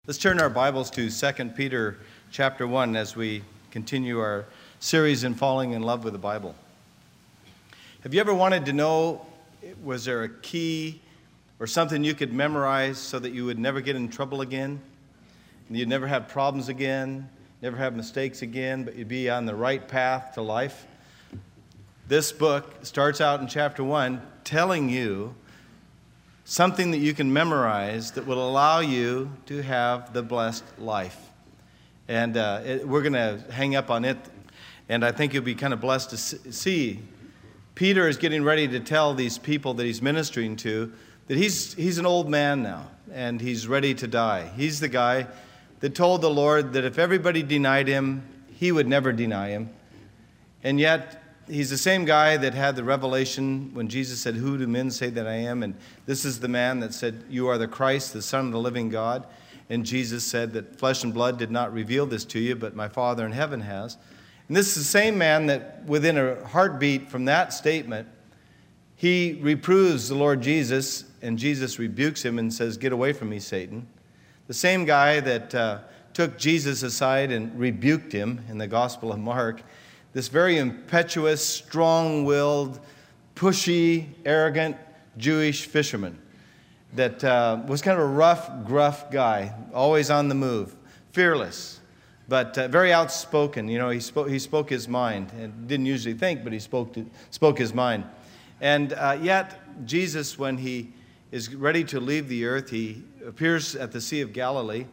Let's turn our Bibles to 2 Peter chapter 1 as we continue our series in falling in love with the Bible. Have you ever wanted to know, was there a key or something you could memorize so that you would never get in trouble again? And you'd never have problems again, never have mistakes again, but you'd be on the right path to life? This book starts out in chapter 1 telling you something that you can memorize that will allow you to have the blessed life. And we're going to hang up on it, and I think you'll be kind of blessed to see. Peter is getting ready to tell these people that he's ministering to that he's an old man now, and he's ready to die. He's the guy that told the Lord that if everybody denied him, he would never deny him. And yet, he's the same guy that had the revelation when Jesus said, "Who do men say that I am?" And this is the man that said, "You are the Christ, the Son of the living God." And Jesus said that flesh and blood did not reveal this to you, but my Father in heaven has. And this is the same man that within a heartbeat from that statement, he reproves the Lord Jesus, and Jesus rebukes him and says, "Get away from me, Satan." The same guy that took Jesus aside and rebuked him in the Gospel of Mark. This very impetuous, strong-willed, pushy, arrogant Jewish fisherman that was kind of a rough, gruff guy, always on the move, fearless, but very outspoken. You know, he spoke his mind, and didn't usually think, but he spoke his mind. And yet, Jesus, when he is ready to leave the earth, he appears at the Sea of Galilee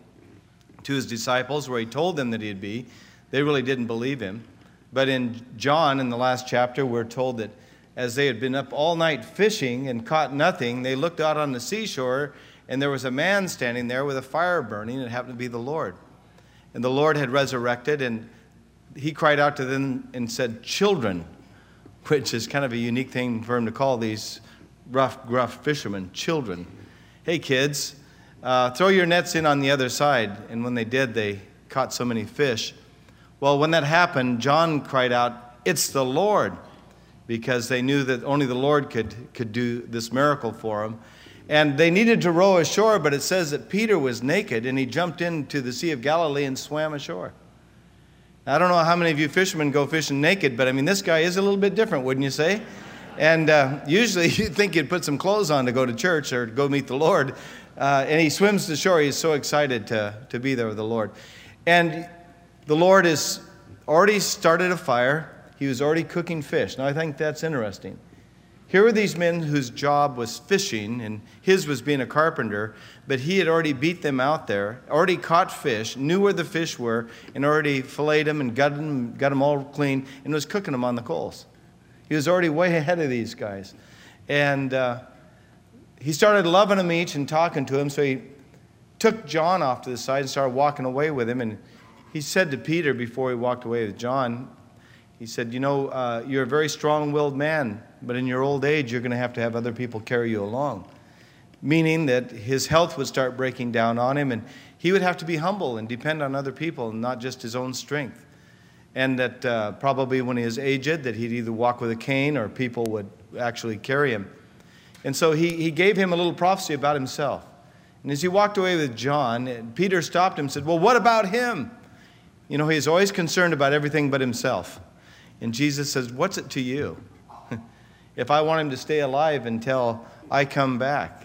to his disciples, where he told them that he'd be. They really didn't believe him. But in John, in the last chapter, we're told that as they had been up all night fishing and caught nothing, they looked out on the seashore, and there was a man standing there with a fire burning, and it happened to be the Lord. And the Lord had resurrected, and he cried out to them and said, "Children," which is kind of a unique thing for him to call these rough, gruff fishermen, children. "Hey, kids, throw your nets in on the other side." And when they did, they caught so many fish. Well, when that happened, John cried out, "It's the Lord," because they knew that only the Lord could do this miracle for them. And they needed to row ashore, but it says that Peter was naked, and he jumped into the Sea of Galilee and swam ashore. Now, I don't know how many of you fishermen go fishing naked, but I mean, this guy is a little bit different, wouldn't you say? And usually you'd think he'd put some clothes on to go to church or go meet the Lord. And he swims to shore. He's so excited to be there with the Lord. And the Lord has already started a fire. He was already cooking fish. Now, I think that's interesting. Here were these men whose job was fishing, and his was being a carpenter, but he had already beat them out there, already caught fish, knew where the fish were, and already filleted them and got them all clean, and was cooking them on the coals. He was already way ahead of these guys. And he started loving them each and talking to them, so he took John off to the side and started walking away with him. And he said to Peter before he walked away with John, he said, "You know, you're a very strong-willed man, but in your old age, you're going to have other people carry you along." Meaning that his health would start breaking down on him, and he would have to be humble and depend on other people and not just his own strength. And that probably when he was aged, that he'd either walk with a cane or people would actually carry him. And so he gave him a little prophecy about himself. And as he walked away with John, Peter stopped him and said, "Well, what about him?" You know, he's always concerned about everything but himself. And Jesus says, "What's it to you? If I want him to stay alive until I come back."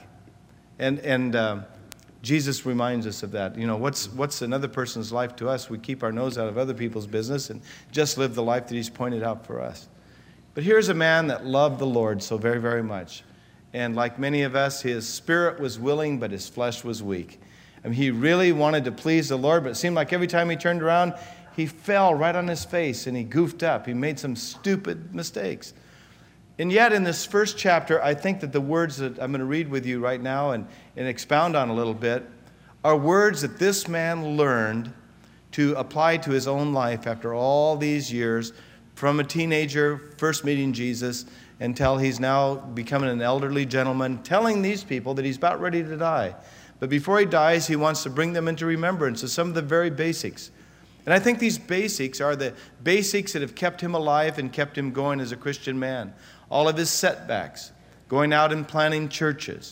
And Jesus reminds us of that. You know, what's another person's life to us? We keep our nose out of other people's business and just live the life that he's pointed out for us. But here's a man that loved the Lord so very, very much. And like many of us, his spirit was willing, but his flesh was weak. I mean, he really wanted to please the Lord, but it seemed like every time he turned around, he fell right on his face and he goofed up. He made some stupid mistakes. And yet in this first chapter, I think that the words that I'm going to read with you right now and expound on a little bit are words that this man learned to apply to his own life after all these years, from a teenager first meeting Jesus until he's now becoming an elderly gentleman, telling these people that he's about ready to die. But before he dies, he wants to bring them into remembrance of some of the very basics. And I think these basics are the basics that have kept him alive and kept him going as a Christian man. All of his setbacks, going out and planting churches,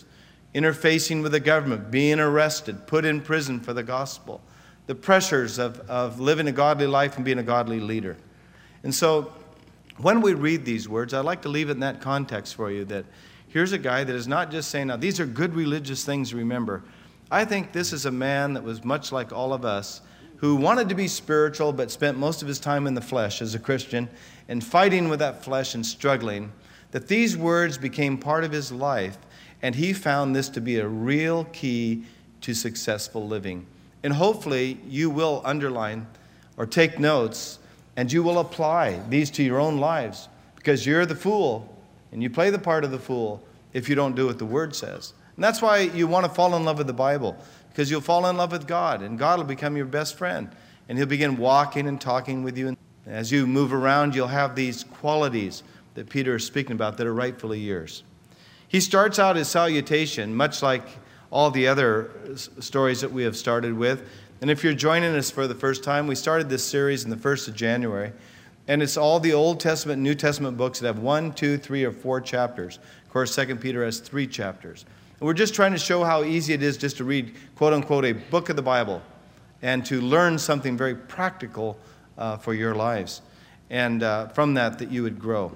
interfacing with the government, being arrested, put in prison for the gospel, the pressures of living a godly life and being a godly leader. And so when we read these words, I'd like to leave it in that context for you, that here's a guy that is not just saying, now these are good religious things to remember. I think this is a man that was much like all of us, who wanted to be spiritual but spent most of his time in the flesh as a Christian and fighting with that flesh and struggling, that these words became part of his life, and he found this to be a real key to successful living. And hopefully you will underline or take notes, and you will apply these to your own lives, because you're the fool and you play the part of the fool if you don't do what the Word says. And that's why you want to fall in love with the Bible, because you'll fall in love with God, and God will become your best friend, and He'll begin walking and talking with you. And as you move around, you'll have these qualities that Peter is speaking about that are rightfully yours. He starts out his salutation, much like all the other stories that we have started with. And if you're joining us for the first time, we started this series in the 1st of January. And it's all the Old Testament and New Testament books that have 1, 2, 3, or 4 chapters. Of course, 2 Peter has 3 chapters. And we're just trying to show how easy it is just to read, quote unquote, a book of the Bible and to learn something very practical for your lives. And from that you would grow.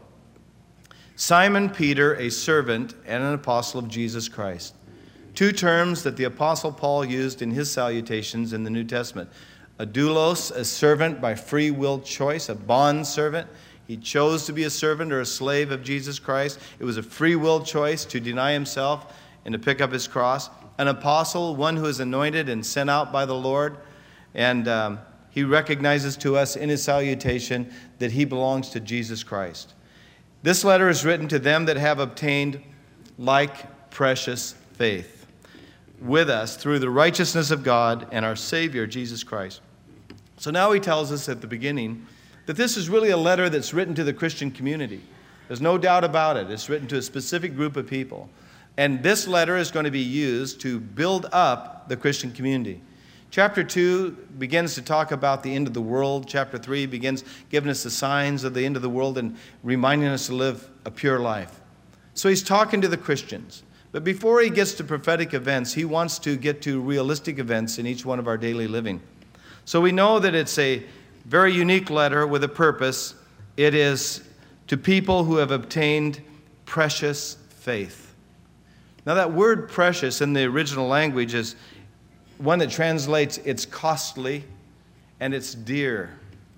Simon Peter, a servant and an apostle of Jesus Christ. 2 terms that the Apostle Paul used in his salutations in the New Testament. A doulos, a servant by free will choice, a bond servant. He chose to be a servant or a slave of Jesus Christ. It was a free will choice to deny himself and to pick up his cross. An apostle, one who is anointed and sent out by the Lord. And he recognizes to us in his salutation that he belongs to Jesus Christ. This letter is written to them that have obtained like precious faith with us through the righteousness of God and our Savior, Jesus Christ. So now he tells us at the beginning that this is really a letter that's written to the Christian community. There's no doubt about it. It's written to a specific group of people. And this letter is going to be used to build up the Christian community. Chapter 2 begins to talk about the end of the world. Chapter 3 begins giving us the signs of the end of the world and reminding us to live a pure life. So he's talking to the Christians. But before he gets to prophetic events, he wants to get to realistic events in each one of our daily living. So we know that it's a very unique letter with a purpose. It is to people who have obtained precious faith. Now that word precious in the original language is one that translates it's costly and it's dear.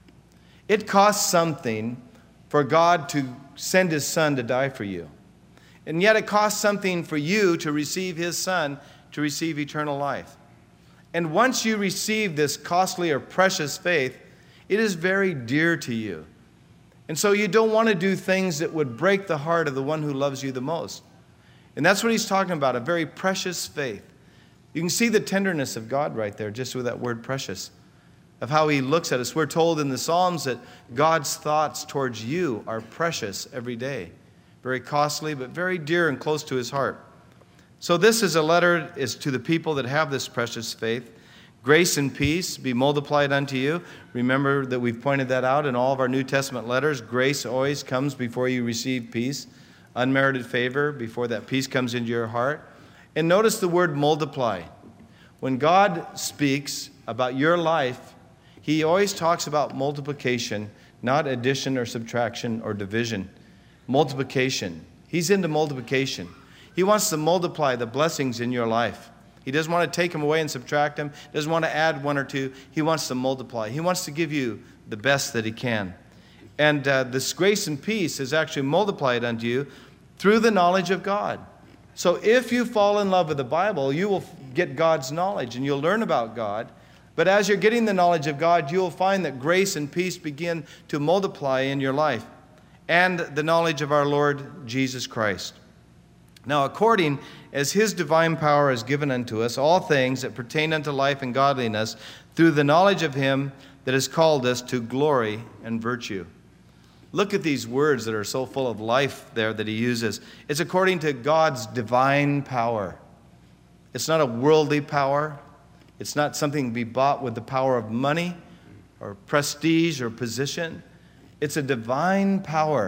It costs something for God to send His Son to die for you. And yet it costs something for you to receive His Son to receive eternal life. And once you receive this costly or precious faith, it is very dear to you. And so you don't want to do things that would break the heart of the one who loves you the most. And that's what he's talking about, a very precious faith. You can see the tenderness of God right there, just with that word precious, of how He looks at us. We're told in the Psalms that God's thoughts towards you are precious every day. Very costly, but very dear and close to His heart. So this is a letter is to the people that have this precious faith. Grace and peace be multiplied unto you. Remember that we've pointed that out in all of our New Testament letters. Grace always comes before you receive peace. Unmerited favor before that peace comes into your heart. And notice the word multiply. When God speaks about your life, He always talks about multiplication, not addition or subtraction or division. Multiplication. He's into multiplication. He wants to multiply the blessings in your life. He doesn't want to take them away and subtract them. He doesn't want to add 1 or 2. He wants to multiply. He wants to give you the best that He can. And this grace and peace is actually multiplied unto you through the knowledge of God. So if you fall in love with the Bible, you will get God's knowledge and you'll learn about God. But as you're getting the knowledge of God, you'll find that grace and peace begin to multiply in your life, and the knowledge of our Lord Jesus Christ. Now, according as His divine power is given unto us, all things that pertain unto life and godliness, through the knowledge of Him that has called us to glory and virtue. Look at these words that are so full of life there that he uses. It's according to God's divine power. It's not a worldly power. It's not something to be bought with the power of money or prestige or position. It's a divine power.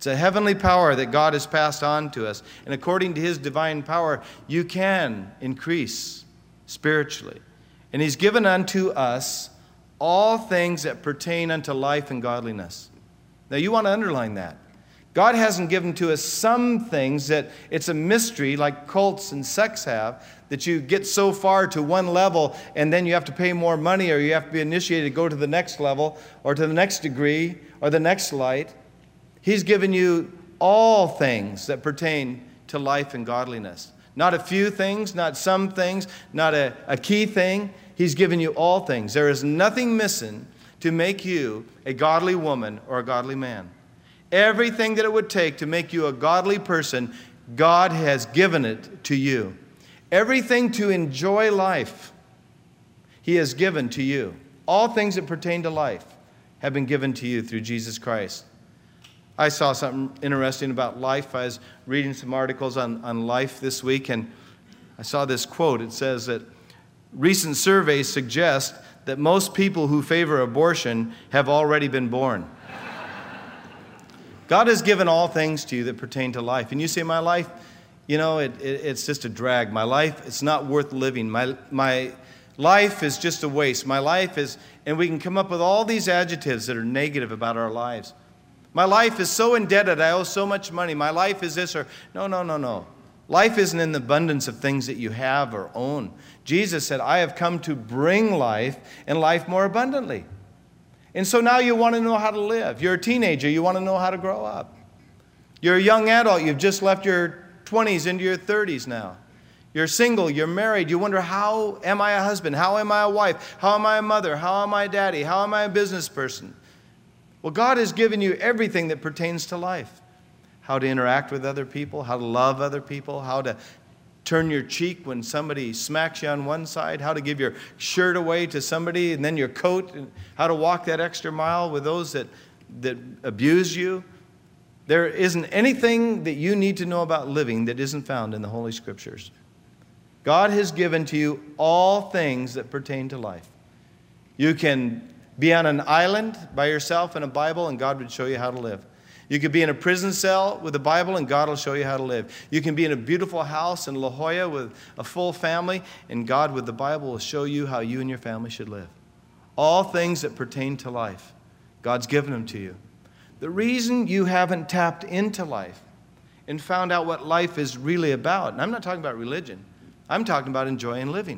It's a heavenly power that God has passed on to us. And according to his divine power, you can increase spiritually. And he's given unto us all things that pertain unto life and godliness. Now you want to underline that. God hasn't given to us some things that it's a mystery like cults and sects have, that you get so far to one level and then you have to pay more money or you have to be initiated to go to the next level or to the next degree or the next light. He's given you all things that pertain to life and godliness. Not a few things, not some things, not a key thing. He's given you all things. There is nothing missing to make you a godly woman or a godly man. Everything that it would take to make you a godly person, God has given it to you. Everything to enjoy life, he has given to you. All things that pertain to life have been given to you through Jesus Christ. I saw something interesting about life. I was reading some articles on life this week, and I saw this quote. It says that recent surveys suggest that most people who favor abortion have already been born. God has given all things to you that pertain to life. And you say, my life, it's just a drag. My life, it's not worth living. My life is just a waste. My life is, and we can come up with all these adjectives that are negative about our lives. My life is so indebted, I owe so much money. My life is this or... No. Life isn't in the abundance of things that you have or own. Jesus said, I have come to bring life and life more abundantly. And so now you want to know how to live. You're a teenager, you want to know how to grow up. You're a young adult, you've just left your 20s into your 30s now. You're single, you're married, you wonder, how am I a husband? How am I a wife? How am I a mother? How am I a daddy? How am I a business person? Well, God has given you everything that pertains to life. How to interact with other people, how to love other people, how to turn your cheek when somebody smacks you on one side, how to give your shirt away to somebody, and then your coat, and how to walk that extra mile with those that abuse you. There isn't anything that you need to know about living that isn't found in the Holy Scriptures. God has given to you all things that pertain to life. You can be on an island by yourself in a Bible, and God would show you how to live. You could be in a prison cell with a Bible, and God will show you how to live. You can be in a beautiful house in La Jolla with a full family, and God with the Bible will show you how you and your family should live. All things that pertain to life, God's given them to you. The reason you haven't tapped into life and found out what life is really about, and I'm not talking about religion, I'm talking about enjoying living,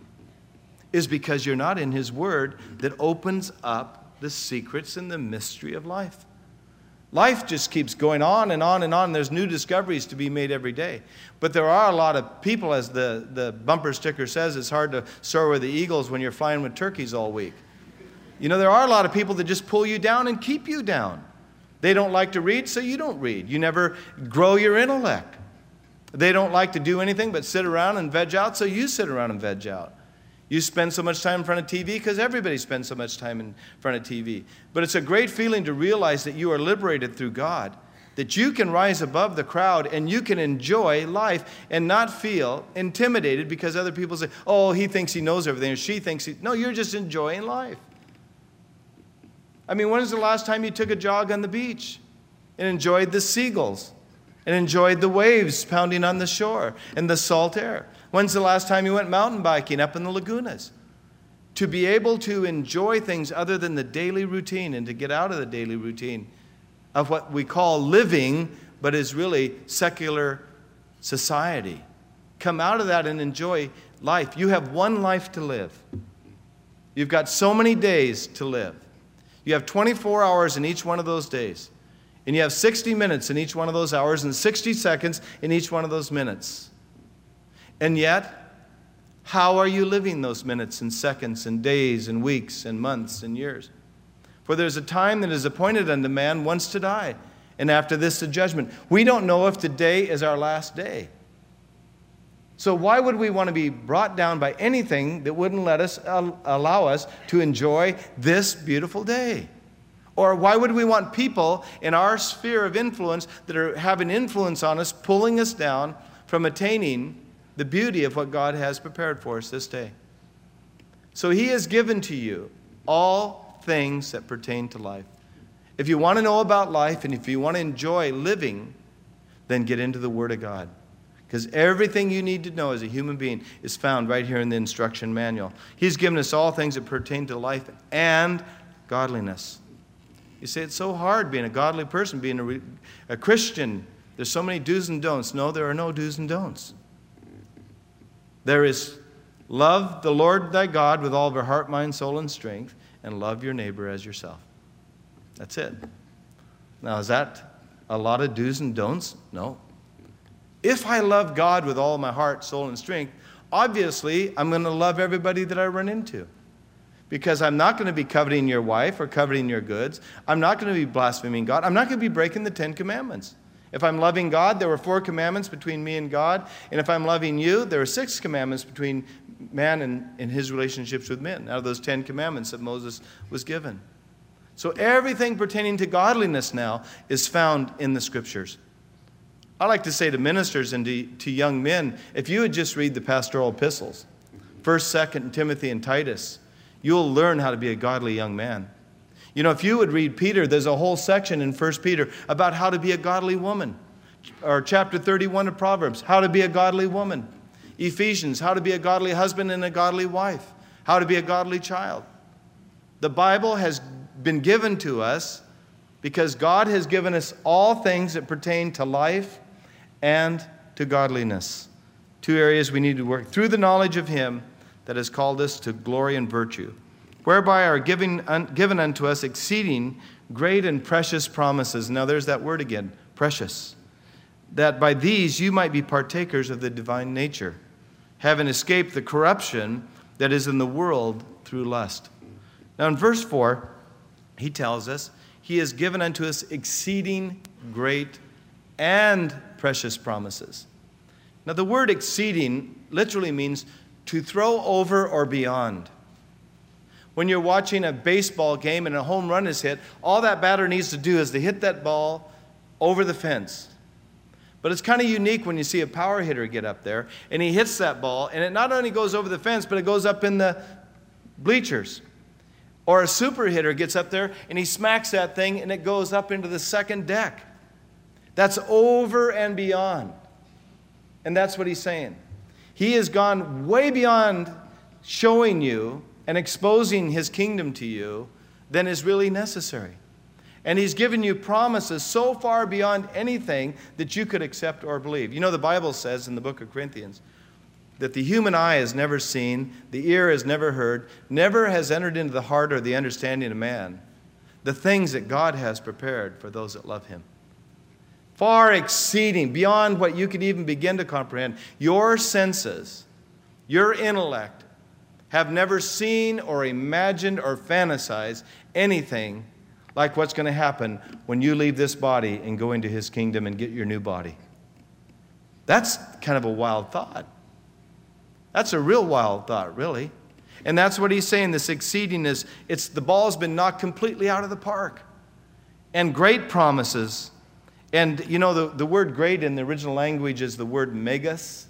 is because you're not in His Word that opens up the secrets and the mystery of life. Life just keeps going on and on and on. There's new discoveries to be made every day. But there are a lot of people, as the bumper sticker says, it's hard to soar with the eagles when you're flying with turkeys all week. There are a lot of people that just pull you down and keep you down. They don't like to read, so you don't read. You never grow your intellect. They don't like to do anything but sit around and veg out, so you sit around and veg out. You spend so much time in front of TV because everybody spends so much time in front of TV. But it's a great feeling to realize that you are liberated through God, that you can rise above the crowd and you can enjoy life and not feel intimidated because other people say, oh, he thinks he knows everything, or she thinks he... No, you're just enjoying life. I mean, when was the last time you took a jog on the beach and enjoyed the seagulls and enjoyed the waves pounding on the shore and the salt air? When's the last time you went mountain biking up in the lagunas? To be able to enjoy things other than the daily routine and to get out of the daily routine of what we call living, but is really secular society. Come out of that and enjoy life. You have one life to live. You've got so many days to live. You have 24 hours in each one of those days. And you have 60 minutes in each one of those hours and 60 seconds in each one of those minutes. And yet, how are you living those minutes and seconds and days and weeks and months and years? For there's a time that is appointed unto man once to die, and after this the judgment. We don't know if today is our last day. So why would we want to be brought down by anything that wouldn't let us allow us to enjoy this beautiful day? Or why would we want people in our sphere of influence that have an influence on us, pulling us down from attaining the beauty of what God has prepared for us this day? So He has given to you all things that pertain to life. If you want to know about life and if you want to enjoy living, then get into the Word of God. Because everything you need to know as a human being is found right here in the instruction manual. He's given us all things that pertain to life and godliness. You say it's so hard being a godly person, being a Christian. There's so many do's and don'ts. No, there are no do's and don'ts. There is love the Lord thy God with all of your heart, mind, soul, and strength, and love your neighbor as yourself. That's it. Now, is that a lot of do's and don'ts? No. If I love God with all my heart, soul, and strength, obviously I'm going to love everybody that I run into. Because I'm not going to be coveting your wife or coveting your goods. I'm not going to be blaspheming God. I'm not going to be breaking the 10 Commandments. If I'm loving God, there were 4 commandments between me and God. And if I'm loving you, there are 6 commandments between man and his relationships with men, out of those 10 commandments that Moses was given. So everything pertaining to godliness now is found in the Scriptures. I like to say to ministers and to young men, if you would just read the pastoral epistles, 1st, 2nd, Timothy, and Titus, you'll learn how to be a godly young man. You know, if you would read Peter, there's a whole section in 1 Peter about how to be a godly woman. Or chapter 31 of Proverbs, how to be a godly woman. Ephesians, how to be a godly husband and a godly wife. How to be a godly child. The Bible has been given to us because God has given us all things that pertain to life and to godliness. 2 areas we need to work through the knowledge of Him that has called us to glory and virtue, whereby are given unto us exceeding great and precious promises. Now there's that word again, precious. That by these you might be partakers of the divine nature, having escaped the corruption that is in the world through lust. Now in verse 4, he tells us, He has given unto us exceeding great and precious promises. Now the word exceeding literally means to throw over or beyond. When you're watching a baseball game and a home run is hit, all that batter needs to do is to hit that ball over the fence. But it's kind of unique when you see a power hitter get up there and he hits that ball and it not only goes over the fence, but it goes up in the bleachers. Or a super hitter gets up there and he smacks that thing and it goes up into the second deck. That's over and beyond. And that's what he's saying. He has gone way beyond showing you and exposing His kingdom to you than is really necessary. And He's given you promises so far beyond anything that you could accept or believe. You know, the Bible says in the book of Corinthians that the human eye has never seen, the ear has never heard, never has entered into the heart or the understanding of man the things that God has prepared for those that love Him. Far exceeding, beyond what you could even begin to comprehend. Your senses, your intellect, have never seen or imagined or fantasized anything like what's going to happen when you leave this body and go into His kingdom and get your new body. That's kind of a wild thought. That's a real wild thought, really. And that's what he's saying. This exceeding is, the ball's been knocked completely out of the park. And great promises. And you know, the word great in the original language is the word megas,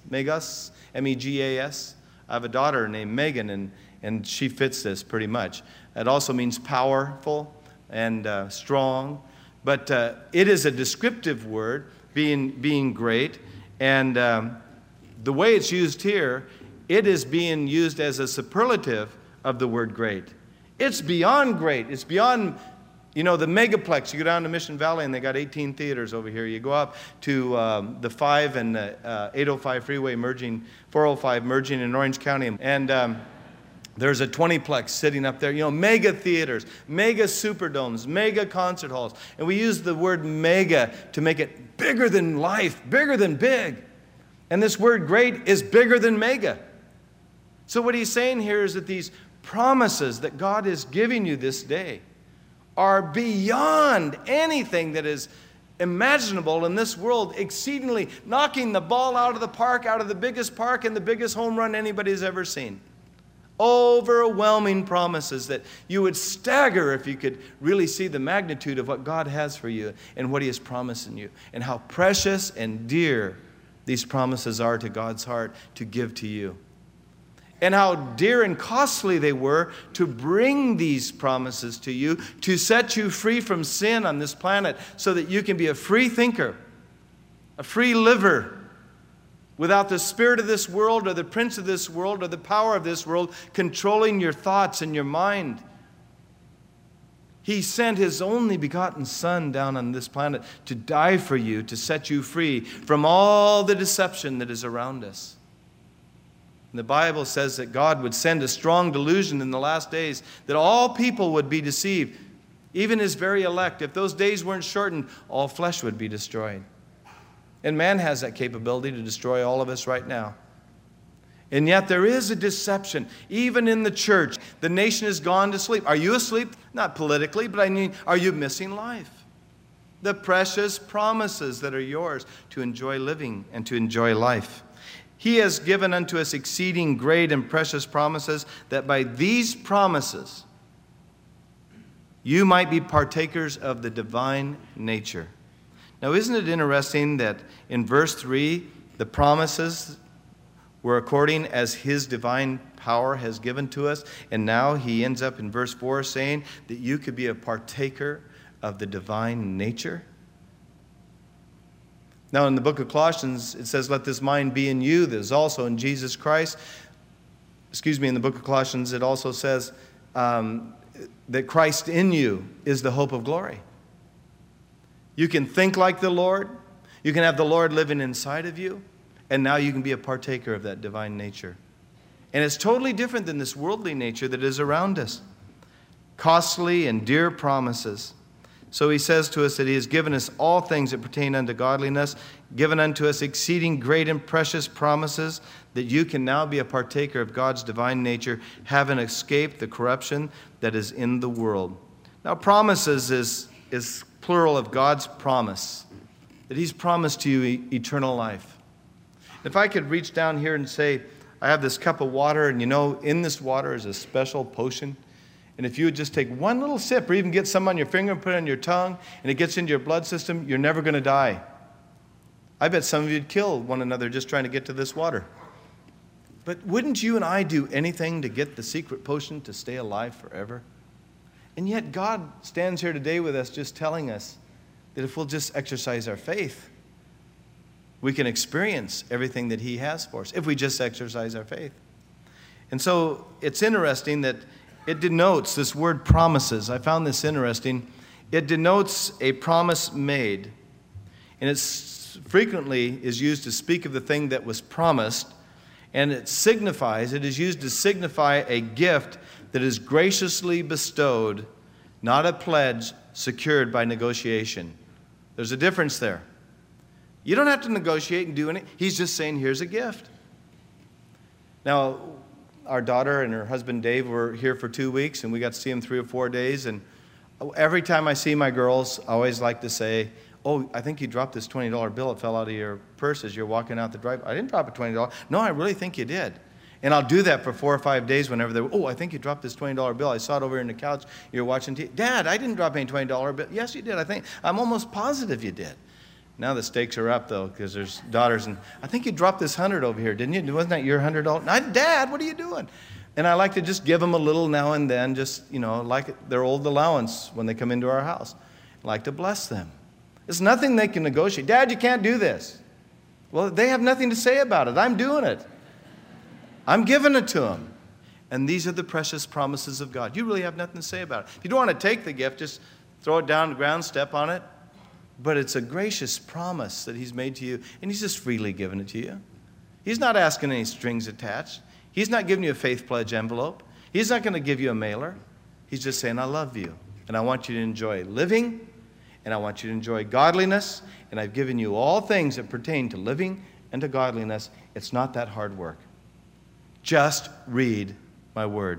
M-E-G-A-S. I have a daughter named Megan, and she fits this pretty much. It also means powerful and strong. But it is a descriptive word, being great. And the way it's used here, it is being used as a superlative of the word great. It's beyond great. It's beyond, you know, the megaplex. You go down to Mission Valley and they got 18 theaters over here. You go up to the 5 and 805 freeway merging, 405 merging in Orange County. And there's a 20-plex sitting up there. You know, mega theaters, mega superdomes, mega concert halls. And we use the word mega to make it bigger than life, bigger than big. And this word great is bigger than mega. So what he's saying here is that these promises that God is giving you this day are beyond anything that is imaginable in this world, exceedingly knocking the ball out of the park, out of the biggest park and the biggest home run anybody's ever seen. Overwhelming promises that you would stagger if you could really see the magnitude of what God has for you and what He is promising you, and how precious and dear these promises are to God's heart to give to you. and how dear and costly they were to bring these promises to you, to set you free from sin on this planet so that you can be a free thinker, a free liver, without the spirit of this world or the prince of this world or the power of this world controlling your thoughts and your mind. He sent His only begotten Son down on this planet to die for you, to set you free from all the deception that is around us. And the Bible says that God would send a strong delusion in the last days, that all people would be deceived, even His very elect. If those days weren't shortened, all flesh would be destroyed. And man has that capability to destroy all of us right now. And yet there is a deception, even in the church. The nation has gone to sleep. Are you asleep? Not politically, but I mean, are you missing life? The precious promises that are yours to enjoy living and to enjoy life. He has given unto us exceeding great and precious promises, that by these promises you might be partakers of the divine nature. Now, isn't it interesting that in verse 3, the promises were according as His divine power has given to us, and now He ends up in verse 4 saying that you could be a partaker of the divine nature? Now, in the book of Colossians, it says, let this mind be in you that is also in Jesus Christ. In the book of Colossians, it also says that Christ in you is the hope of glory. You can think like the Lord. You can have the Lord living inside of you. And now you can be a partaker of that divine nature. And it's totally different than this worldly nature that is around us. Costly and dear promises. So He says to us that He has given us all things that pertain unto godliness, given unto us exceeding great and precious promises, that you can now be a partaker of God's divine nature, having escaped the corruption that is in the world. Now, promises is plural of God's promise, that He's promised to you eternal life. If I could reach down here and say, I have this cup of water, and you know, in this water is a special potion. And if you would just take one little sip, or even get some on your finger and put it on your tongue, and it gets into your blood system, you're never going to die. I bet some of you would kill one another just trying to get to this water. But wouldn't you and I do anything to get the secret potion to stay alive forever? And yet God stands here today with us just telling us that if we'll just exercise our faith, we can experience everything that He has for us, if we just exercise our faith. And so it's interesting that it denotes this word promises. I found this interesting. It denotes a promise made. And it frequently is used to speak of the thing that was promised. And it is used to signify a gift that is graciously bestowed, not a pledge secured by negotiation. There's a difference there. You don't have to negotiate and do anything. He's just saying, here's a gift. Now, our daughter and her husband Dave were here for 2 weeks, and we got to see them 3 or 4 days. And every time I see my girls, I always like to say, oh, I think you dropped this $20 bill. It fell out of your purse as you're walking out the drive. I didn't drop a $20. No, I really think you did. And I'll do that for 4 or 5 days whenever they're, oh, I think you dropped this $20 bill. I saw it over in the couch. You're watching TV. Dad, I didn't drop any $20 bill. Yes, you did. I'm almost positive you did. Now the stakes are up, though, because there's daughters. And I think you dropped this $100 over here, didn't you? Wasn't that your $100? No, Dad, what are you doing? And I like to just give them a little now and then, just, like their old allowance when they come into our house. I like to bless them. There's nothing they can negotiate. Dad, you can't do this. Well, they have nothing to say about it. I'm doing it. I'm giving it to them. And these are the precious promises of God. You really have nothing to say about it. If you don't want to take the gift, just throw it down on the ground, step on it. But it's a gracious promise that He's made to you, and He's just freely given it to you. He's not asking any strings attached. He's not giving you a faith pledge envelope. He's not going to give you a mailer. He's just saying, I love you, and I want you to enjoy living, and I want you to enjoy godliness, and I've given you all things that pertain to living and to godliness. It's not that hard work. Just read my word.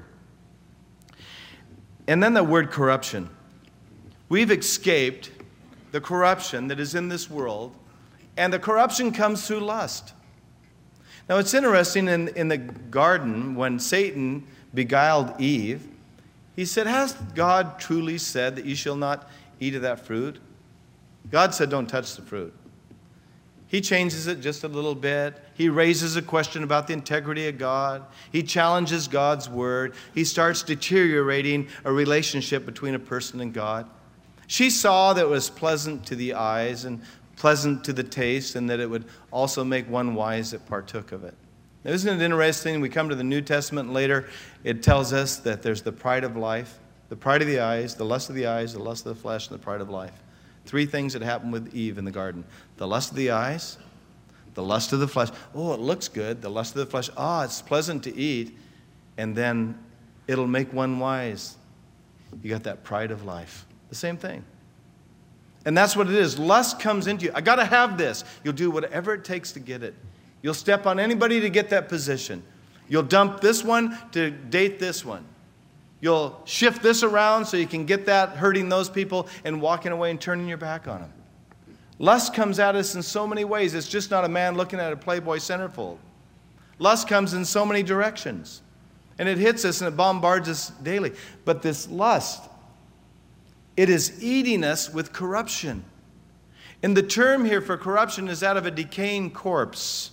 And then the word corruption. We've escaped the corruption that is in this world, and the corruption comes through lust. Now, it's interesting in the garden when Satan beguiled Eve, he said, has God truly said that you shall not eat of that fruit? God said, don't touch the fruit. He changes it just a little bit. he raises a question about the integrity of God. He challenges God's word. He starts deteriorating a relationship between a person and God. She saw that it was pleasant to the eyes and pleasant to the taste, and that it would also make one wise that partook of it. Now, isn't it interesting? We come to the New Testament later. It tells us that there's the pride of life, the pride of the eyes, the lust of the eyes, the lust of the flesh, and the pride of life. Three things that happened with Eve in the garden. The lust of the eyes, the lust of the flesh. Oh, it looks good. The lust of the flesh. Ah, it's pleasant to eat. And then it'll make one wise. You got that pride of life. The same thing. And that's what it is. Lust comes into you. I got to have this. You'll do whatever it takes to get it. You'll step on anybody to get that position. You'll dump this one to date this one. You'll shift this around so you can get that, hurting those people and walking away and turning your back on them. Lust comes at us in so many ways. It's just not a man looking at a Playboy centerfold. Lust comes in so many directions. And it hits us and it bombards us daily. But this lust, it is eating us with corruption. And the term here for corruption is that of a decaying corpse.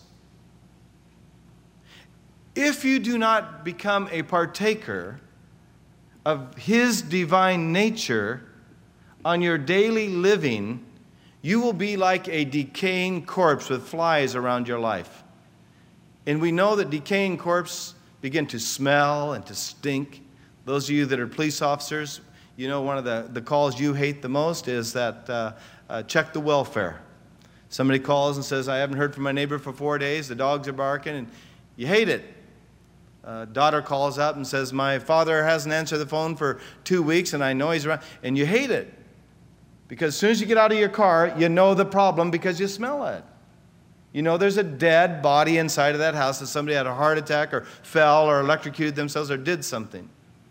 If you do not become a partaker of His divine nature on your daily living, you will be like a decaying corpse with flies around your life. And we know that decaying corpses begin to smell and to stink. Those of you that are police officers, you know one of the calls you hate the most is that check the welfare. Somebody calls and says, I haven't heard from my neighbor for 4 days. The dogs are barking, and you hate it. Daughter calls up and says, my father hasn't answered the phone for 2 weeks, and I know he's around. And you hate it. Because as soon as you get out of your car, you know the problem because you smell it. You know there's a dead body inside of that house that somebody had a heart attack or fell or electrocuted themselves or did something.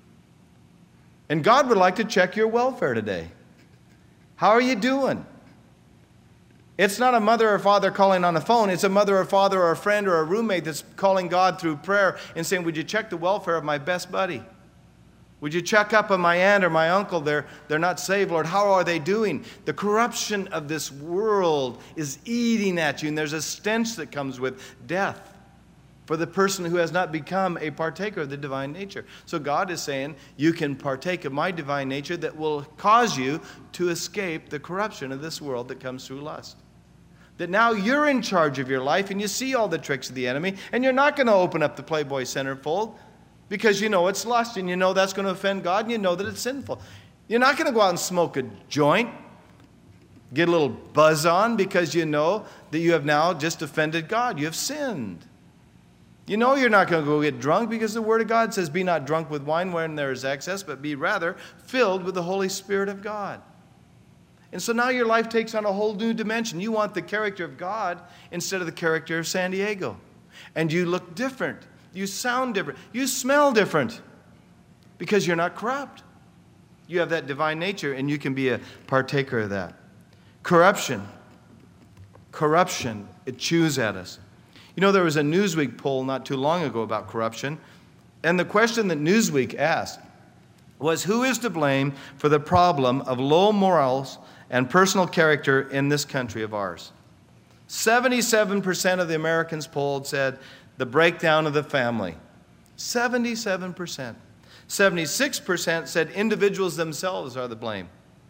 And God would like to check your welfare today. How are you doing? It's not a mother or father calling on the phone. It's a mother or father or a friend or a roommate that's calling God through prayer and saying, would you check the welfare of my best buddy? Would you check up on my aunt or my uncle? They're not saved, Lord. How are they doing? The corruption of this world is eating at you, and there's a stench that comes with death for the person who has not become a partaker of the divine nature. So God is saying, you can partake of my divine nature that will cause you to escape the corruption of this world that comes through lust. That now you're in charge of your life and you see all the tricks of the enemy, and you're not going to open up the Playboy centerfold because you know it's lust and you know that's going to offend God and you know that it's sinful. You're not going to go out and smoke a joint, get a little buzz on because you know that you have now just offended God. You have sinned. You know you're not going to go get drunk because the Word of God says, be not drunk with wine wherein there is excess, but be rather filled with the Holy Spirit of God. And so now your life takes on a whole new dimension. You want the character of God instead of the character of San Diego. And you look different. You sound different. You smell different because you're not corrupt. You have that divine nature and you can be a partaker of that. Corruption, it chews at us. You know, there was a Newsweek poll not too long ago about corruption, and the question that Newsweek asked was, who is to blame for the problem of low morals and personal character in this country of ours? 77% of the Americans polled said the breakdown of the family. 77%. 76% said individuals themselves are the blame.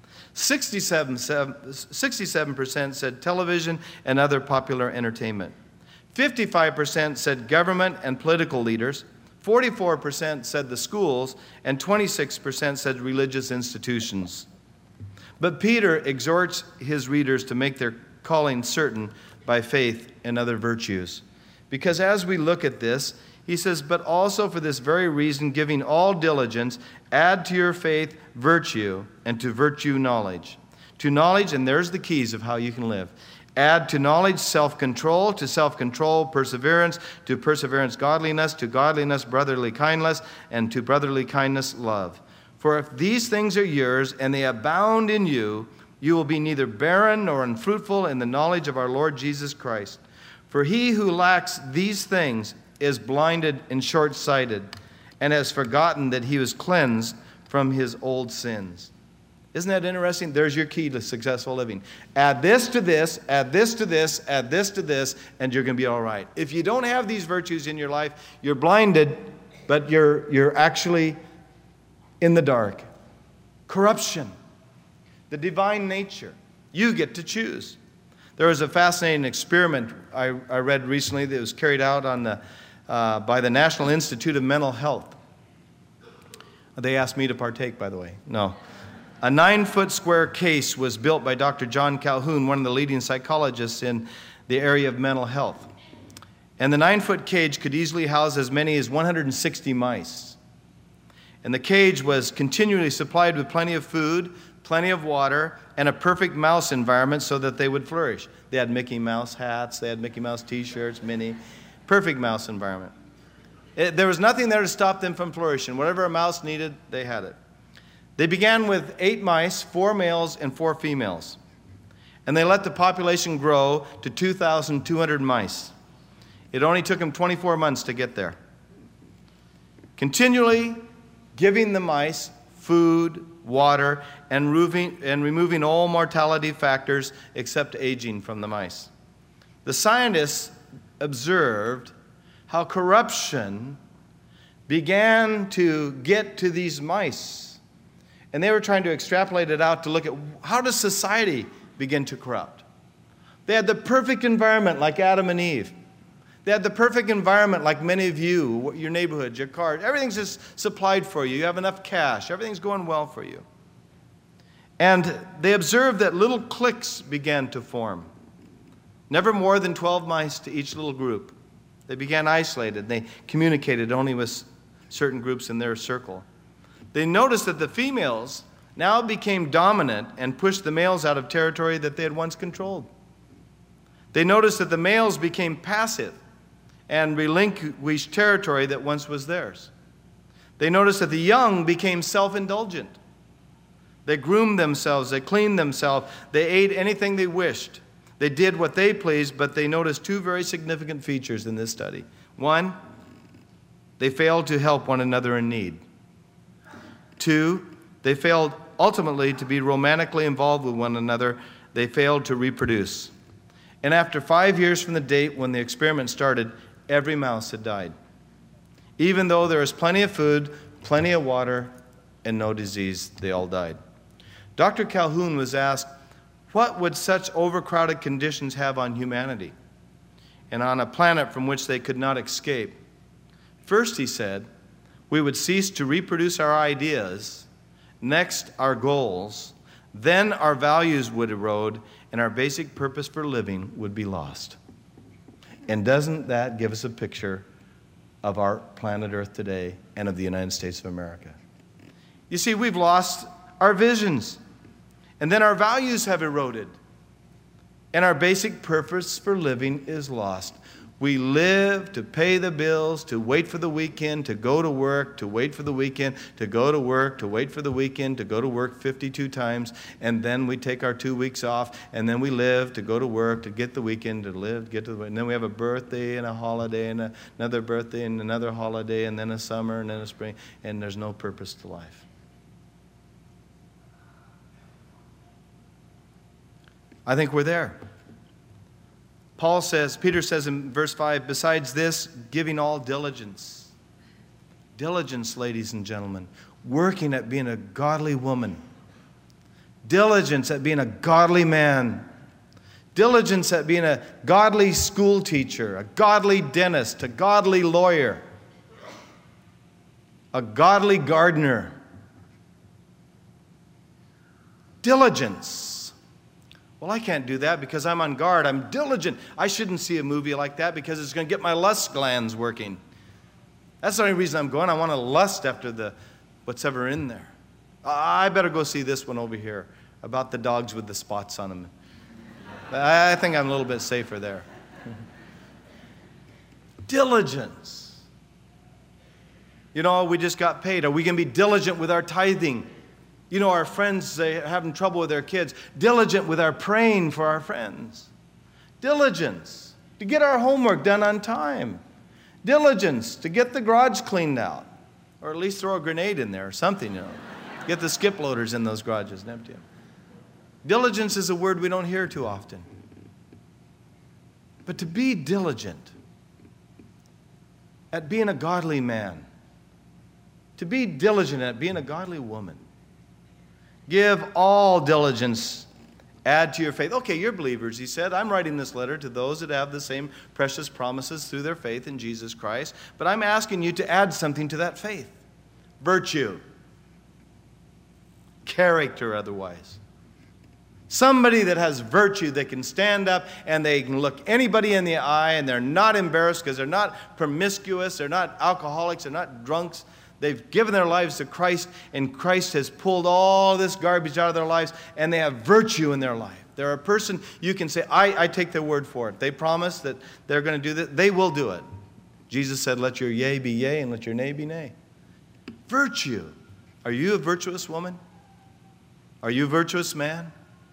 67% said television and other popular entertainment. 55% said government and political leaders, 44% said the schools, and 26% said religious institutions. But Peter exhorts his readers to make their calling certain by faith and other virtues. Because as we look at this, he says, but also for this very reason, giving all diligence, add to your faith virtue, and to virtue knowledge. To knowledge, and there's the keys of how you can live. Add to knowledge self-control, to self-control perseverance, to perseverance godliness, to godliness brotherly kindness, and to brotherly kindness love. For if these things are yours and they abound in you, you will be neither barren nor unfruitful in the knowledge of our Lord Jesus Christ. For he who lacks these things is blinded and short-sighted, and has forgotten that he was cleansed from his old sins. Isn't that interesting? There's your key to successful living. Add this to this, add this to this, add this to this, and you're going to be all right. If you don't have these virtues in your life, you're blinded, but you're actually in the dark. Corruption, the divine nature. You get to choose. There was a fascinating experiment I read recently that was carried out by the National Institute of Mental Health. They asked me to partake, by the way. No. A 9-foot square case was built by Dr. John Calhoun, one of the leading psychologists in the area of mental health. And the 9-foot cage could easily house as many as 160 mice. And the cage was continually supplied with plenty of food, plenty of water, and a perfect mouse environment so that they would flourish. They had Mickey Mouse hats, they had Mickey Mouse t-shirts, Minnie. Perfect mouse environment. There was nothing there to stop them from flourishing. Whatever a mouse needed, they had it. They began with 8 mice, 4 males and 4 females. And they let the population grow to 2,200 mice. It only took them 24 months to get there. Continually giving the mice food, water, and removing all mortality factors except aging from the mice. The scientists observed how corruption began to get to these mice. And they were trying to extrapolate it out to look at how does society begin to corrupt. They had the perfect environment like Adam and Eve. They had the perfect environment like many of you, your neighborhood, your car. Everything's just supplied for you. You have enough cash. Everything's going well for you. And they observed that little cliques began to form. Never more than 12 mice to each little group. They began isolated. They communicated only with certain groups in their circle. They noticed that the females now became dominant and pushed the males out of territory that they had once controlled. They noticed that the males became passive and relinquished territory that once was theirs. They noticed that the young became self-indulgent. They groomed themselves, they cleaned themselves, they ate anything they wished. They did what they pleased, but they noticed 2 very significant features in this study. 1, they failed to help one another in need. 2, they failed ultimately to be romantically involved with one another. They failed to reproduce. And after 5 years from the date when the experiment started, every mouse had died. Even though there was plenty of food, plenty of water, and no disease, they all died. Dr. Calhoun was asked, what would such overcrowded conditions have on humanity and on a planet from which they could not escape? First, he said, we would cease to reproduce our ideas, next our goals, then our values would erode, and our basic purpose for living would be lost. And doesn't that give us a picture of our planet Earth today and of the United States of America? You see, we've lost our visions, and then our values have eroded, and our basic purpose for living is lost. We live to pay the bills, to wait for the weekend, to go to work, to wait for the weekend, to go to work, to wait for the weekend, to go to work 52 times, and then we take our 2 weeks off, and then we live to go to work, to get the weekend, to live, get to the, and then we have a birthday and a holiday and another birthday and another holiday and then a summer and then a spring, and there's no purpose to life. I think we're there. Peter says in verse 5, besides this, giving all diligence. Diligence, ladies and gentlemen, working at being a godly woman. Diligence at being a godly man. Diligence at being a godly school teacher, a godly dentist, a godly lawyer, a godly gardener. Diligence. Well, I can't do that because I'm on guard. I'm diligent. I shouldn't see a movie like that because it's going to get my lust glands working. That's the only reason I'm going. I want to lust after what's ever in there. I better go see this one over here about the dogs with the spots on them. I think I'm a little bit safer there. Diligence. You know, we just got paid. Are we going to be diligent with our tithing? You know, our friends, they're having trouble with their kids. Diligent with our praying for our friends. Diligence to get our homework done on time. Diligence to get the garage cleaned out. Or at least throw a grenade in there or something, you know. Get the skip loaders in those garages and empty them. Diligence is a word we don't hear too often. But to be diligent at being a godly man, to be diligent at being a godly woman, give all diligence, add to your faith. Okay, you're believers, he said. I'm writing this letter to those that have the same precious promises through their faith in Jesus Christ. But I'm asking you to add something to that faith. Virtue. Character otherwise. Somebody that has virtue that can stand up and they can look anybody in the eye and they're not embarrassed because they're not promiscuous, they're not alcoholics, they're not drunks. They've given their lives to Christ, and Christ has pulled all this garbage out of their lives, and they have virtue in their life. They're a person you can say, I take their word for it. They promise that they're going to do that. They will do it. Jesus said, let your yea be yea and let your nay be nay. Virtue. Are you a virtuous woman? Are you a virtuous man?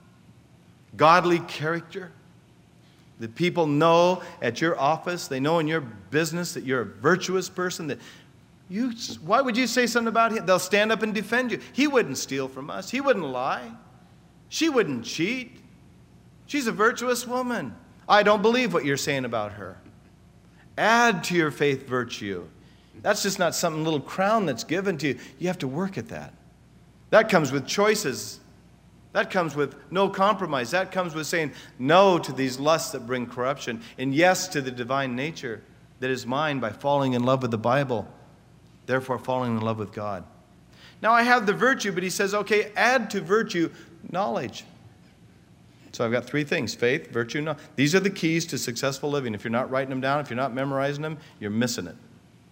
Godly character. The people know at your office, they know in your business that you're a virtuous person. That why would you say something about him? They'll stand up and defend you. He wouldn't steal from us. He wouldn't lie. She wouldn't cheat. She's a virtuous woman. I don't believe what you're saying about her. Add to your faith virtue. That's just not some little crown that's given to you. You have to work at that. That comes with choices. That comes with no compromise. That comes with saying no to these lusts that bring corruption and yes to the divine nature that is mine by falling in love with the Bible, therefore falling in love with God. Now I have the virtue, but he says, okay, add to virtue knowledge. So I've got three things: faith, virtue, knowledge. These are the keys to successful living. If you're not writing them down, if you're not memorizing them, you're missing it.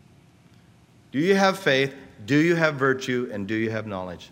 Do you have faith? Do you have virtue? And do you have knowledge?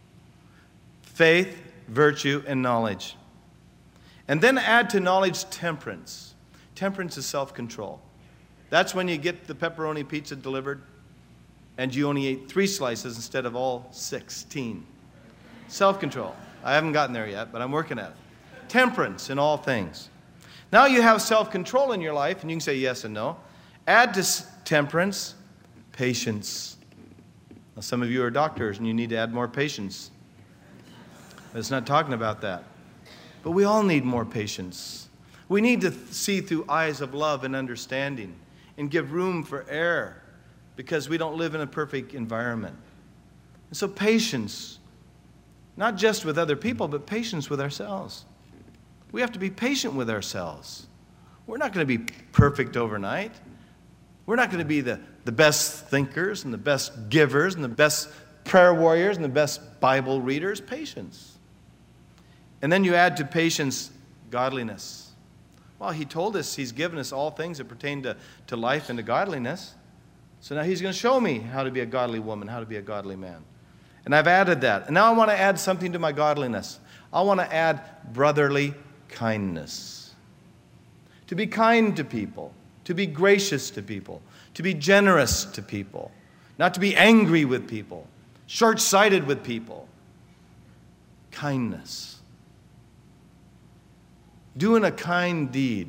Faith, virtue, and knowledge. And then add to knowledge temperance. Temperance is self-control. That's when you get the pepperoni pizza delivered and you only ate 3 slices instead of all 16. Self-control. I haven't gotten there yet, but I'm working at it. Temperance in all things. Now you have self-control in your life, and you can say yes and no. Add to temperance, patience. Now, some of you are doctors, and you need to add more patience. It's not talking about that. But we all need more patience. We need to see through eyes of love and understanding and give room for error because we don't live in a perfect environment. And so patience, not just with other people, but patience with ourselves. We have to be patient with ourselves. We're not going to be perfect overnight. We're not going to be the best thinkers and the best givers and the best prayer warriors and the best Bible readers. Patience. And then you add to patience godliness. Well, he told us he's given us all things that pertain to life and to godliness. So now he's going to show me how to be a godly woman, how to be a godly man. And I've added that. And now I want to add something to my godliness. I want to add brotherly kindness. To be kind to people. To be gracious to people. To be generous to people. Not to be angry with people. Short-sighted with people. Kindness. Doing a kind deed.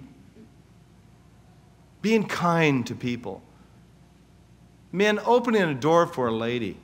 Being kind to people. Men, opening a door for a lady.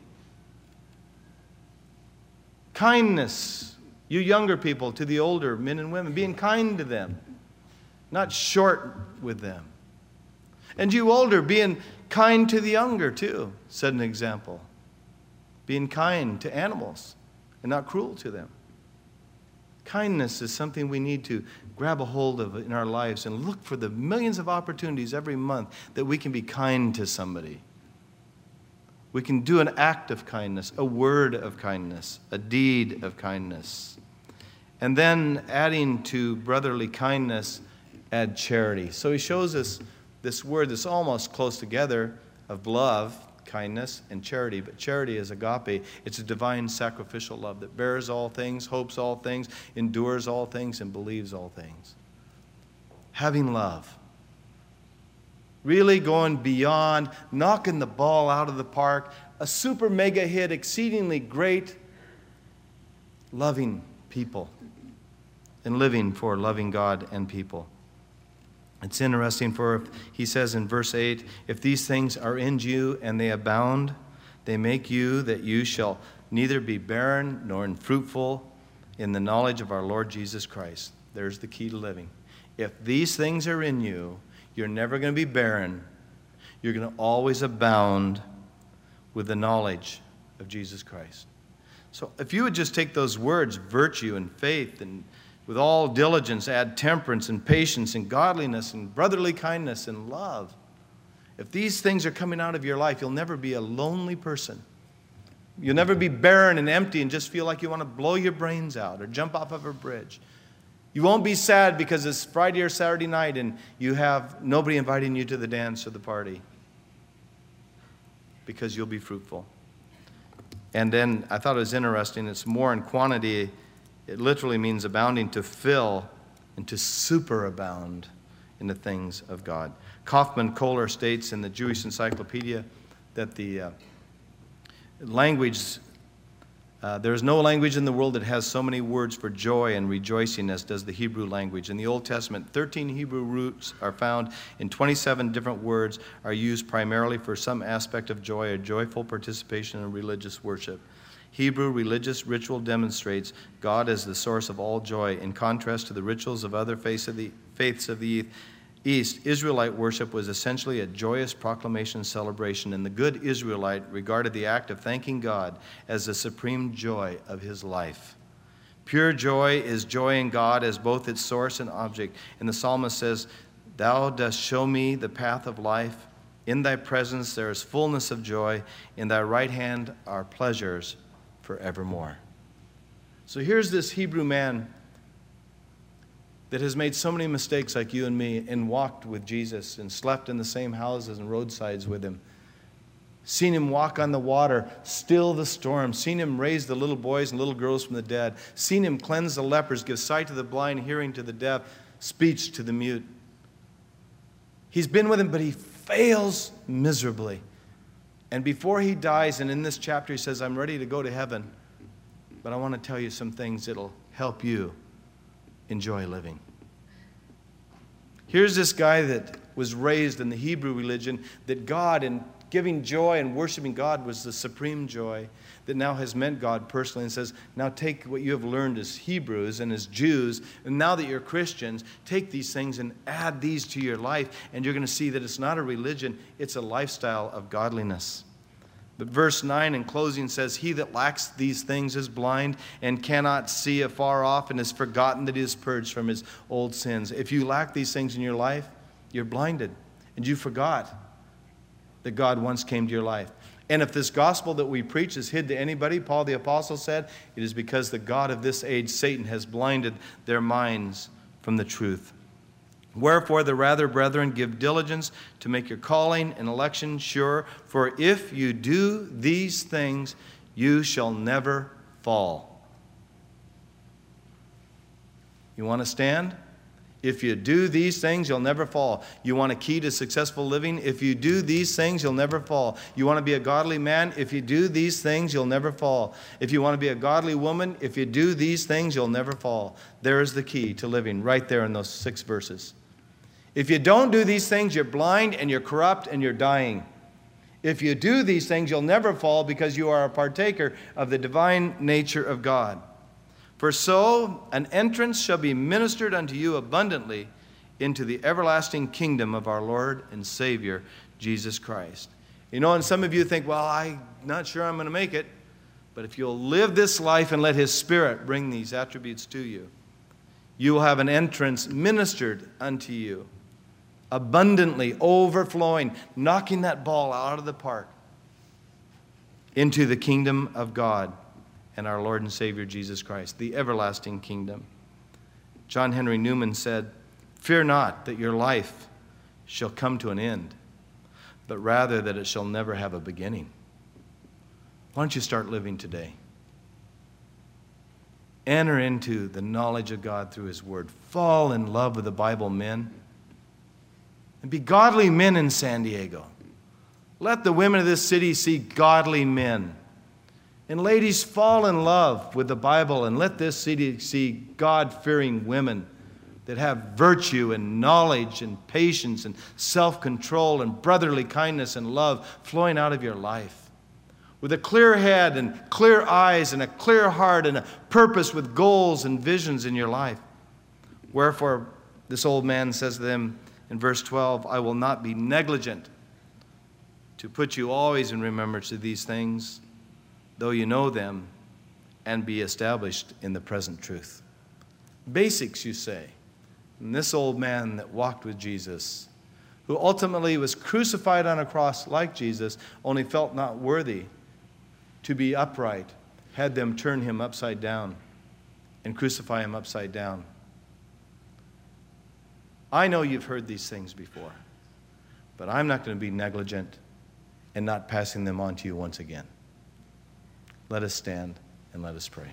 Kindness. You younger people to the older men and women. Being kind to them. Not short with them. And you older, being kind to the younger too. Set an example. Being kind to animals and not cruel to them. Kindness is something we need to grab a hold of in our lives and look for the millions of opportunities every month that we can be kind to somebody. We can do an act of kindness, a word of kindness, a deed of kindness. And then adding to brotherly kindness, add charity. So he shows us this word that's almost close together of love, kindness, and charity. But charity is agape. It's a divine sacrificial love that bears all things, hopes all things, endures all things, and believes all things. Having love. Really going beyond, knocking the ball out of the park, a super mega hit, exceedingly great, loving people, and living for loving God and people. It's interesting, for he says in verse 8, if these things are in you and they abound, they make you that you shall neither be barren nor unfruitful in the knowledge of our Lord Jesus Christ. There's the key to living. If these things are in you, you're never going to be barren. You're going to always abound with the knowledge of Jesus Christ. So if you would just take those words, virtue and faith, and with all diligence add temperance and patience and godliness and brotherly kindness and love. If these things are coming out of your life, you'll never be a lonely person. You'll never be barren and empty and just feel like you want to blow your brains out or jump off of a bridge. You won't be sad because it's Friday or Saturday night and you have nobody inviting you to the dance or the party, because you'll be fruitful. And then I thought it was interesting. It's more in quantity. It literally means abounding, to fill and to superabound in the things of God. Kaufman Kohler states in the Jewish Encyclopedia that the language, there is no language in the world that has so many words for joy and rejoicing as does the Hebrew language. In the Old Testament, 13 Hebrew roots are found in 27 different words, are used primarily for some aspect of joy or joyful participation in religious worship. Hebrew religious ritual demonstrates God as the source of all joy. In contrast to the rituals of other faiths of the East, Israelite worship was essentially a joyous proclamation and celebration, and the good Israelite regarded the act of thanking God as the supreme joy of his life. Pure joy is joy in God as both its source and object. And the psalmist says, "Thou dost show me the path of life. In thy presence there is fullness of joy. In thy right hand are pleasures forevermore." So here's this Hebrew man that has made so many mistakes like you and me and walked with Jesus and slept in the same houses and roadsides with him. Seen him walk on the water, still the storm. Seen him raise the little boys and little girls from the dead. Seen him cleanse the lepers, give sight to the blind, hearing to the deaf, speech to the mute. He's been with him, but he fails miserably. And before he dies, and in this chapter he says, "I'm ready to go to heaven, but I want to tell you some things that'll help you enjoy living." Here's this guy that was raised in the Hebrew religion, that God and giving joy and worshiping God was the supreme joy, that now has met God personally, and says, now take what you have learned as Hebrews and as Jews, and now that you're Christians, take these things and add these to your life, and you're going to see that it's not a religion, it's a lifestyle of godliness. But verse 9 in closing says, "He that lacks these things is blind and cannot see afar off, and has forgotten that he is purged from his old sins." If you lack these things in your life, you're blinded, and you forgot that God once came to your life. And if this gospel that we preach is hid to anybody, Paul the Apostle said, it is because the god of this age, Satan, has blinded their minds from the truth. "Wherefore the rather, brethren, give diligence to make your calling and election sure. For if you do these things, you shall never fall." You want to stand? If you do these things, you'll never fall. You want a key to successful living? If you do these things, you'll never fall. You want to be a godly man? If you do these things, you'll never fall. If you want to be a godly woman, if you do these things, you'll never fall. There is the key to living, right there in those 6 verses. If you don't do these things, you're blind and you're corrupt and you're dying. If you do these things, you'll never fall, because you are a partaker of the divine nature of God. "For so an entrance shall be ministered unto you abundantly into the everlasting kingdom of our Lord and Savior, Jesus Christ." You know, and some of you think, well, I'm not sure I'm going to make it. But if you'll live this life and let His Spirit bring these attributes to you, you will have an entrance ministered unto you, abundantly, overflowing, knocking that ball out of the park into the kingdom of God and our Lord and Savior Jesus Christ, the everlasting kingdom. John Henry Newman said, "Fear not that your life shall come to an end, but rather that it shall never have a beginning." Why don't you start living today? Enter into the knowledge of God through His Word. Fall in love with the Bible, men. And be godly men in San Diego. Let the women of this city see godly men. And ladies, fall in love with the Bible, and let this city see God-fearing women that have virtue and knowledge and patience and self-control and brotherly kindness and love flowing out of your life. with a clear head and clear eyes and a clear heart and a purpose with goals and visions in your life. Wherefore, this old man says to them in verse 12, I will not be negligent to put you always in remembrance of these things, though you know them, and be established in the present truth. Basics, you say. And this old man that walked with Jesus, who ultimately was crucified on a cross like Jesus, only felt not worthy to be upright, had them turn him upside down and crucify him upside down. I know you've heard these things before, but I'm not going to be negligent and not passing them on to you once again. Let us stand and let us pray.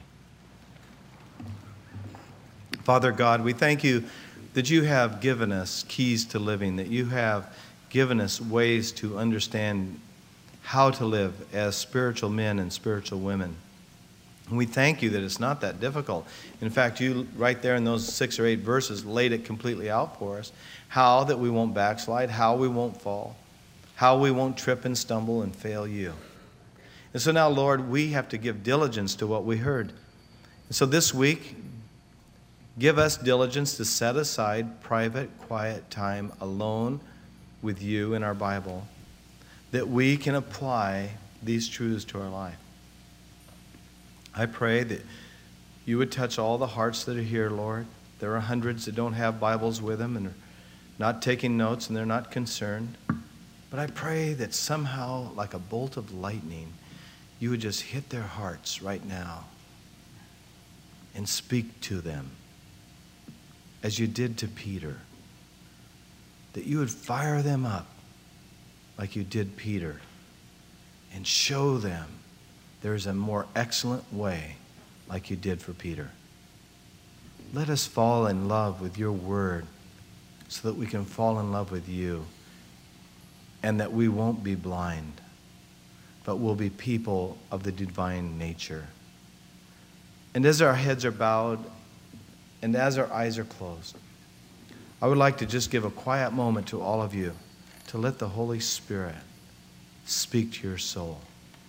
Father God, we thank you that you have given us keys to living, that you have given us ways to understand how to live as spiritual men and spiritual women. And we thank you that it's not that difficult. In fact, you right there in those 6 or 8 verses laid it completely out for us, how that we won't backslide, how we won't fall, how we won't trip and stumble and fail you. And so now, Lord, we have to give diligence to what we heard. And so this week, give us diligence to set aside private, quiet time alone with you in our Bible, that we can apply these truths to our life. I pray that you would touch all the hearts that are here, Lord. There are hundreds that don't have Bibles with them and are not taking notes and they're not concerned. But I pray that somehow, like a bolt of lightning, you would just hit their hearts right now and speak to them as you did to Peter. That you would fire them up like you did Peter and show them there's a more excellent way like you did for Peter. Let us fall in love with your word so that we can fall in love with you and that we won't be blind, but we'll be people of the divine nature. And as our heads are bowed and as our eyes are closed, I would like to just give a quiet moment to all of you to let the Holy Spirit speak to your soul.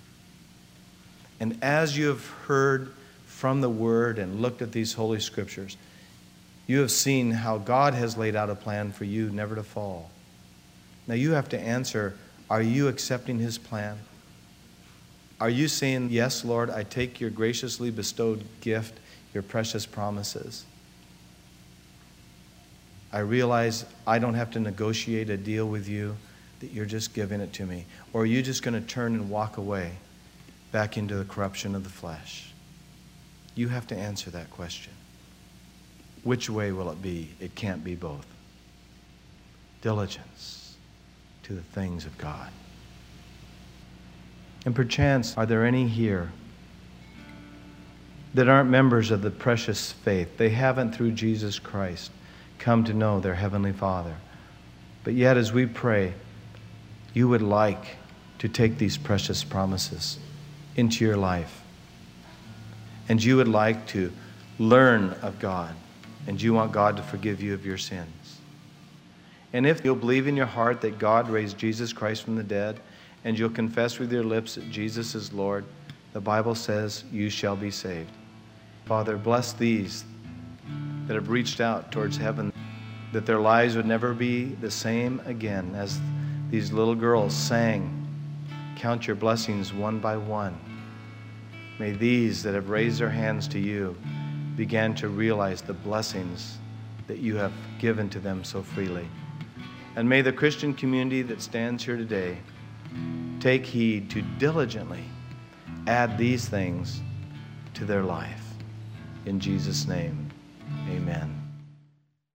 And as you have heard from the Word and looked at these Holy Scriptures, you have seen how God has laid out a plan for you never to fall. Now you have to answer, are you accepting His plan? Are you saying, yes, Lord, I take your graciously bestowed gift, your precious promises. I realize I don't have to negotiate a deal with you, that you're just giving it to me. Or are you just going to turn and walk away back into the corruption of the flesh? You have to answer that question. Which way will it be? It can't be both. Diligence to the things of God. And perchance, are there any here that aren't members of the precious faith? They haven't, through Jesus Christ, come to know their Heavenly Father. But yet, as we pray, you would like to take these precious promises into your life. And you would like to learn of God. And you want God to forgive you of your sins. And if you'll believe in your heart that God raised Jesus Christ from the dead, and you'll confess with your lips that Jesus is Lord, the Bible says you shall be saved. Father, bless these that have reached out towards heaven, that their lives would never be the same again, as these little girls sang, count your blessings one by one. May these that have raised their hands to you begin to realize the blessings that you have given to them so freely. And may the Christian community that stands here today take heed to diligently add these things to their life. In Jesus' name, amen.